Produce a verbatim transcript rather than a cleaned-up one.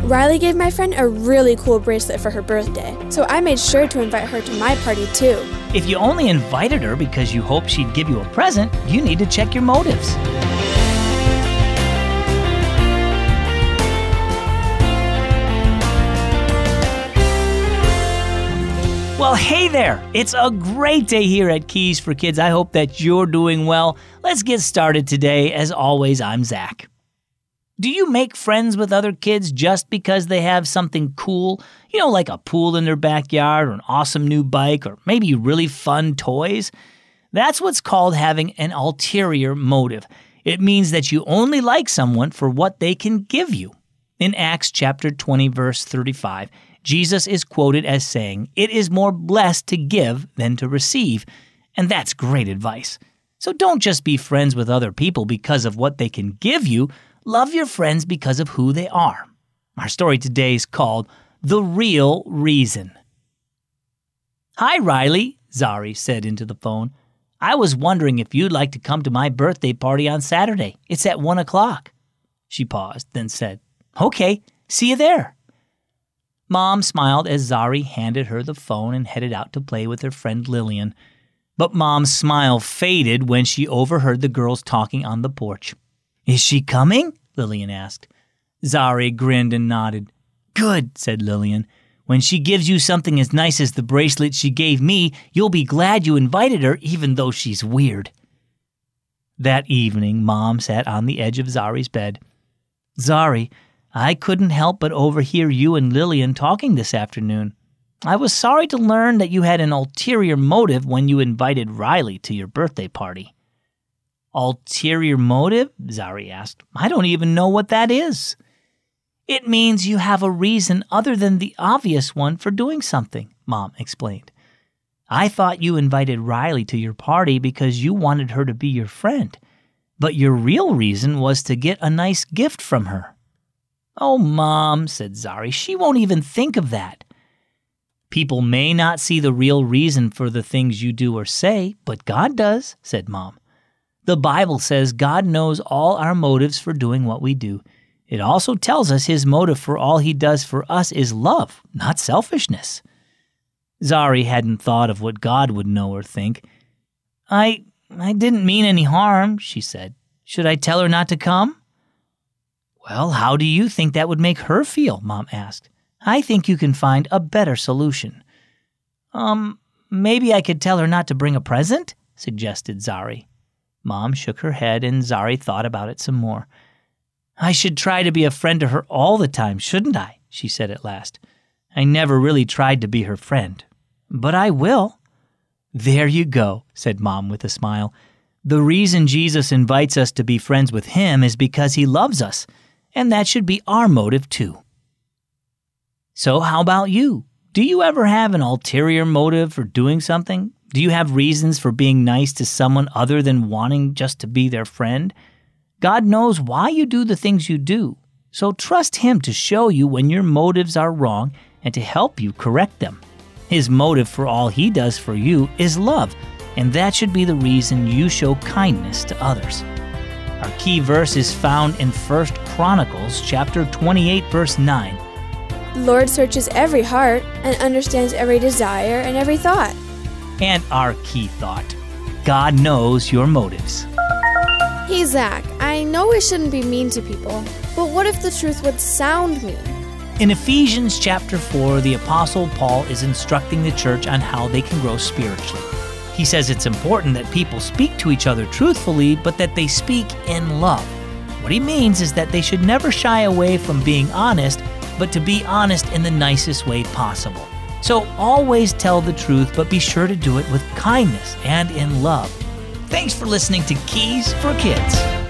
Riley gave my friend a really cool bracelet for her birthday, so I made sure to invite her to my party too. If you only invited her because you hoped she'd give you a present, you need to check your motives. Well, hey there! It's a great day here at Keys for Kids. I hope that you're doing well. Let's get started today. As always, I'm Zach. Do you make friends with other kids just because they have something cool? You know, like a pool in their backyard or an awesome new bike or maybe really fun toys? That's what's called having an ulterior motive. It means that you only like someone for what they can give you. In Acts chapter twenty, verse thirty-five, Jesus is quoted as saying, "It is more blessed to give than to receive." And that's great advice. So don't just be friends with other people because of what they can give you. Love your friends because of who they are. Our story today is called The Real Reason. "Hi, Riley," Zari said into the phone. "I was wondering if you'd like to come to my birthday party on Saturday. It's at one o'clock. She paused, then said, "Okay, see you there." Mom smiled as Zari handed her the phone and headed out to play with her friend Lillian. But Mom's smile faded when she overheard the girls talking on the porch. "Is she coming?" Lillian asked. Zari grinned and nodded. "Good," said Lillian. "When she gives you something as nice as the bracelet she gave me, you'll be glad you invited her even though she's weird." That evening, Mom sat on the edge of Zari's bed. "Zari, I couldn't help but overhear you and Lillian talking this afternoon. I was sorry to learn that you had an ulterior motive when you invited Riley to your birthday party." "Ulterior motive?" Zari asked. "I don't even know what that is." "It means you have a reason other than the obvious one for doing something," Mom explained. "I thought you invited Riley to your party because you wanted her to be your friend, but your real reason was to get a nice gift from her." "Oh, Mom," said Zari, "she won't even think of that." "People may not see the real reason for the things you do or say, but God does," said Mom. "The Bible says God knows all our motives for doing what we do. It also tells us His motive for all He does for us is love, not selfishness." Zari hadn't thought of what God would know or think. I, I didn't mean any harm," she said. "Should I tell her not to come?" "Well, how do you think that would make her feel?" Mom asked. "I think you can find a better solution." Um, maybe I could tell her not to bring a present?" suggested Zari. Mom shook her head and Zari thought about it some more. "I should try to be a friend to her all the time, shouldn't I?" she said at last. "I never really tried to be her friend. But I will." "There you go," said Mom with a smile. "The reason Jesus invites us to be friends with Him is because He loves us. And that should be our motive, too." So how about you? Do you ever have an ulterior motive for doing something? Do you have reasons for being nice to someone other than wanting just to be their friend? God knows why you do the things you do, so trust Him to show you when your motives are wrong and to help you correct them. His motive for all He does for you is love, and that should be the reason you show kindness to others. Our key verse is found in First Chronicles chapter twenty-eight, verse nine. "The Lord searches every heart and understands every desire and every thought." And our key thought, God knows your motives. Hey Zach, I know I shouldn't be mean to people, but what if the truth would sound mean? In Ephesians chapter four, the Apostle Paul is instructing the church on how they can grow spiritually. He says it's important that people speak to each other truthfully, but that they speak in love. What he means is that they should never shy away from being honest, but to be honest in the nicest way possible. So always tell the truth, but be sure to do it with kindness and in love. Thanks for listening to Keys for Kids.